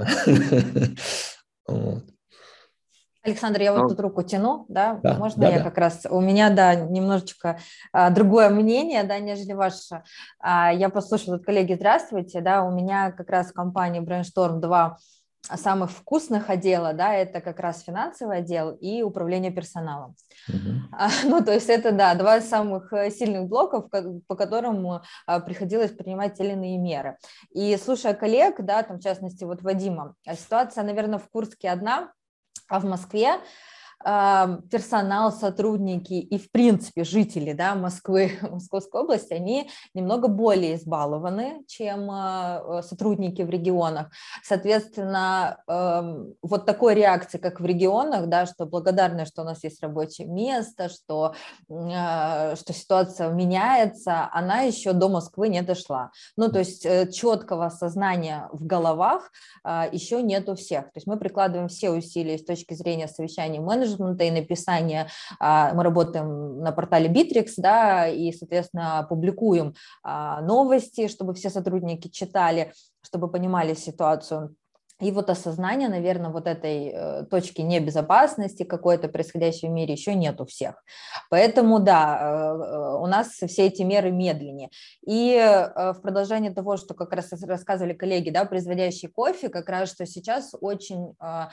Да. Александр, я тут руку тяну, да? Да, Можно да, я да. как раз, у меня, немножечко другое мнение, нежели ваше. Я послушала, коллеги, здравствуйте, у меня как раз в компании Brainstorm 2 самых вкусных отдела, это как раз финансовый отдел и управление персоналом. То есть это, два самых сильных блоков, по которым приходилось принимать те или иные меры. И слушая коллег, там, в частности, Вадима, ситуация, наверное, в Курске одна, а в Москве персонал, сотрудники и, в принципе, жители Москвы, Московской области, они немного более избалованы, чем сотрудники в регионах. Соответственно, такой реакции, как в регионах, что благодарны, что у нас есть рабочее место, что ситуация меняется, она еще до Москвы не дошла. То есть четкого осознания в головах еще нет у всех. То есть мы прикладываем все усилия с точки зрения совещаний менеджмента и написания. Мы работаем на портале Bittrex, и, соответственно, публикуем новости, чтобы все сотрудники читали, чтобы понимали ситуацию. И осознание, наверное, этой точки небезопасности какой-то происходящей в мире еще нет у всех. Поэтому, у нас все эти меры медленнее. И в продолжение того, что как раз рассказывали коллеги, производящие кофе, как раз, что сейчас очень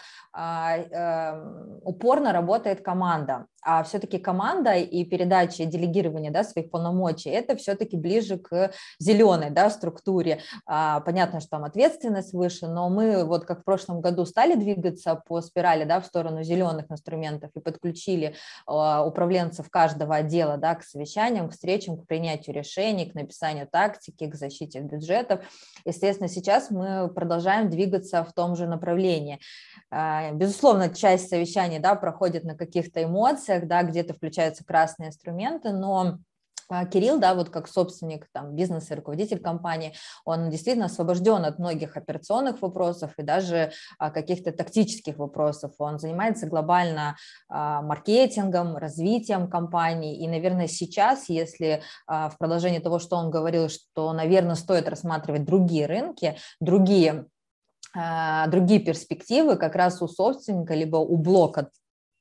упорно работает команда. А все-таки команда и передача, и делегирование своих полномочий, это все-таки ближе к зеленой структуре. Понятно, что там ответственность выше, но мы как в прошлом году стали двигаться по спирали в сторону зеленых инструментов и подключили управленцев каждого отдела к совещаниям, к встречам, к принятию решений, к написанию тактики, к защите бюджетов. Естественно, сейчас мы продолжаем двигаться в том же направлении. Безусловно, часть совещаний проходит на каких-то эмоциях, где-то включаются красные инструменты, но Кирилл, как собственник бизнеса и руководитель компании, он действительно освобожден от многих операционных вопросов и даже каких-то тактических вопросов. Он занимается глобально маркетингом, развитием компании. И, наверное, сейчас, если в продолжении того, что он говорил, что, наверное, стоит рассматривать другие рынки, другие перспективы как раз у собственника, либо у блока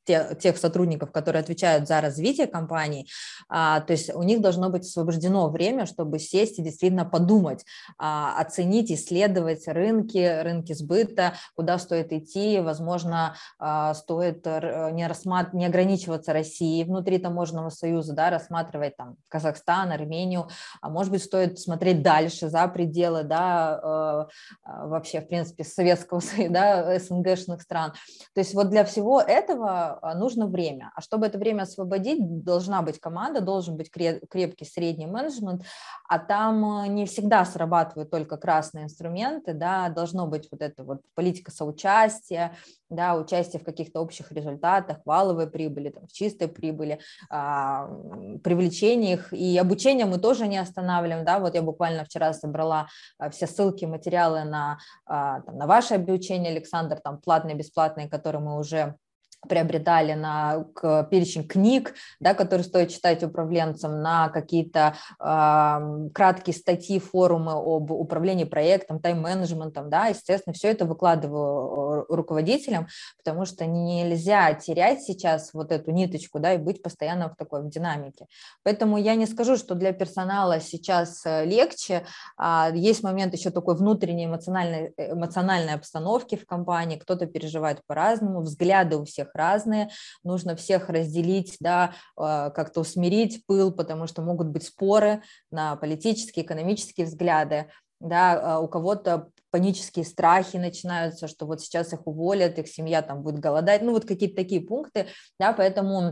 тех сотрудников, которые отвечают за развитие компании, то есть у них должно быть освобождено время, чтобы сесть и действительно подумать, оценить, исследовать рынки сбыта, куда стоит идти, возможно, стоит не ограничиваться Россией внутри таможенного союза, да, рассматривать там Казахстан, Армению, а может быть, стоит смотреть дальше, за пределы, да, вообще, в принципе, Советского Союза, да, СНГшных стран. То есть вот для всего этого нужно время. А чтобы это время освободить, должна быть команда, должен быть крепкий средний менеджмент, а там не всегда срабатывают только красные инструменты, да, должно быть вот эта вот политика соучастия, да, участие в каких-то общих результатах, валовой прибыли, там, в чистой прибыли, привлечение их, и обучение мы тоже не останавливаем, да, вот я буквально вчера собрала все ссылки, материалы на ваше обучение, Александр, там, платные, бесплатные, которые мы уже приобретали на перечень книг, да, которые стоит читать управленцам, на какие-то краткие статьи, форумы об управлении проектом, тайм-менеджментом, да, естественно, все это выкладываю руководителям, потому что нельзя терять сейчас вот эту ниточку, да, и быть постоянно в такой динамике. Поэтому я не скажу, что для персонала сейчас легче, есть момент еще такой внутренней эмоциональной обстановки в компании, кто-то переживает по-разному, взгляды у всех разные, нужно всех разделить, да, как-то усмирить пыл, потому что могут быть споры на политические, экономические взгляды, да, у кого-то панические страхи начинаются, что вот сейчас их уволят, их семья там будет голодать, ну вот какие-то такие пункты, да, поэтому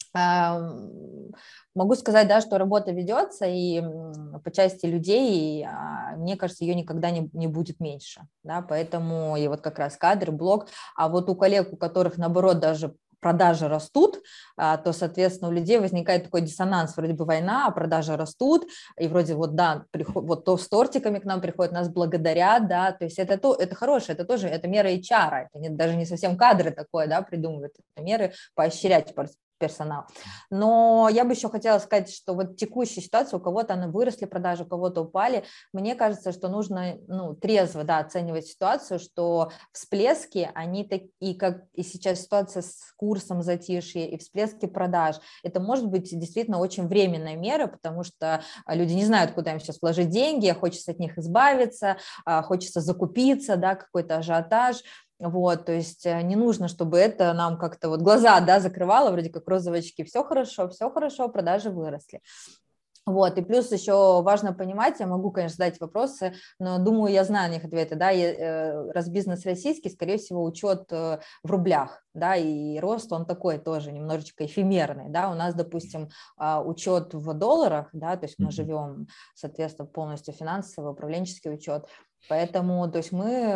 могу сказать, да, что работа ведется, и по части людей, мне кажется, ее никогда не будет меньше, да, поэтому и вот как раз кадры, блог, а вот у коллег, у которых, наоборот, даже продажи растут, то, соответственно, у людей возникает такой диссонанс, вроде бы война, а продажи растут, и вроде вот, да, вот то с тортиками к нам приходят, нас благодарят, да, то есть это хорошее, это тоже, это мера HR, это даже не совсем кадры такое, да, придумывают, это меры поощрять персонал. Но я бы еще хотела сказать, что вот текущая ситуация, у кого-то она выросли продажи, у кого-то упали. Мне кажется, что нужно трезво, да, оценивать ситуацию, что всплески, они такие, как и сейчас ситуация с курсом затишья и всплески продаж, это может быть действительно очень временная мера, потому что люди не знают, куда им сейчас вложить деньги, хочется от них избавиться, хочется закупиться, да, какой-то ажиотаж. Вот, то есть не нужно, чтобы это нам как-то вот глаза, да, закрывало, вроде как розовые очки, все хорошо, продажи выросли. Вот, и плюс еще важно понимать, я могу, конечно, задать вопросы, но думаю, я знаю на них ответы, да, раз бизнес российский, скорее всего, учет в рублях, да, и рост он такой тоже немножечко эфемерный, да, у нас, допустим, учет в долларах, да, то есть мы живем, соответственно, полностью финансовый, управленческий учет. Поэтому, то есть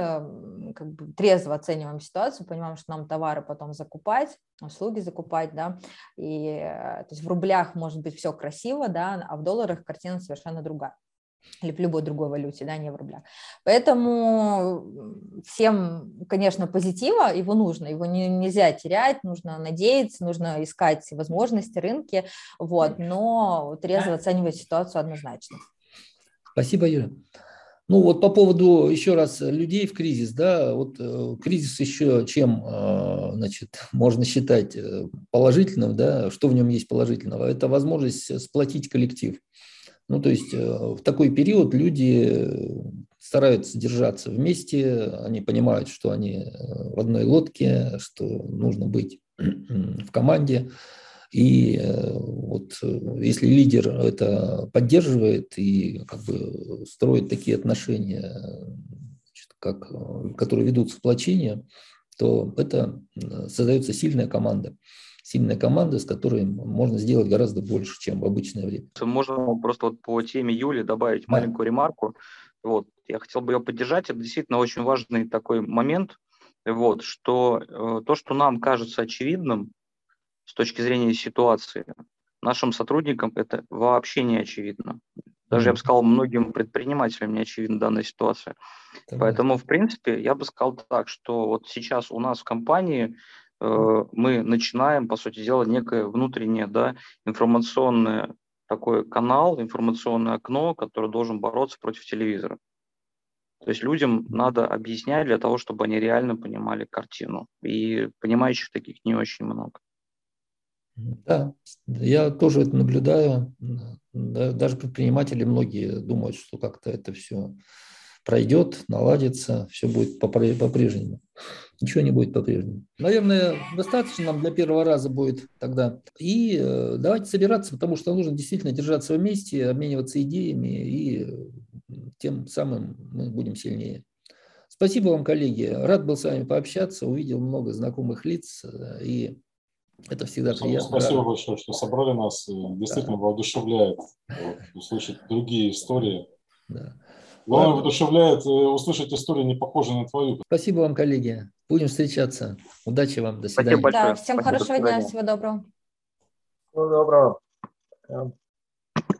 мы как бы трезво оцениваем ситуацию, понимаем, что нам товары потом закупать, услуги закупать, да, и то есть в рублях может быть все красиво, да, а в долларах картина совершенно другая. Или в любой другой валюте, да, не в рублях. Поэтому всем, конечно, позитива, его нужно, его нельзя терять, нужно надеяться, нужно искать возможности, рынки, вот, но трезво оценивать ситуацию однозначно. Спасибо, Юля. Ну вот по поводу еще раз людей в кризис, да, вот кризис еще чем, значит, можно считать положительным, да, что в нем есть положительного, это возможность сплотить коллектив. Ну то есть в такой период люди стараются держаться вместе, они понимают, что они в одной лодке, что нужно быть в команде. И вот если лидер это поддерживает и как бы строит такие отношения, значит, которые ведут к сплочению, то это создается сильная команда, с которой можно сделать гораздо больше, чем в обычное время. Можно просто вот по теме Юли добавить маленькую ремарку. Вот, я хотел бы ее поддержать. Это действительно очень важный такой момент, вот, что то, что нам кажется очевидным, с точки зрения ситуации, нашим сотрудникам это вообще не очевидно. Даже, я бы сказал, многим предпринимателям не очевидна данная ситуация. Поэтому, в принципе, я бы сказал так, что вот сейчас у нас в компании мы начинаем, по сути дела, некое внутреннее, да, информационное такой канал, информационное окно, которое должен бороться против телевизора. То есть людям надо объяснять для того, чтобы они реально понимали картину. И понимающих таких не очень много. Да, я тоже это наблюдаю. Даже предприниматели многие думают, что как-то это все пройдет, наладится, все будет по-прежнему. Ничего не будет по-прежнему. Наверное, достаточно нам для первого раза будет тогда. И давайте собираться, потому что нужно действительно держаться вместе, обмениваться идеями, и тем самым мы будем сильнее. Спасибо вам, коллеги. Рад был с вами пообщаться, увидел много знакомых лиц, и это всегда приятно. Спасибо большое, что собрали нас. Действительно воодушевляет услышать другие истории. Да. Главное, воодушевляет услышать истории, не похожие на твою. Спасибо вам, коллеги. Будем встречаться. Удачи вам. До свидания. Спасибо большое. Да, всем хорошего дня. Всего доброго. Всего доброго.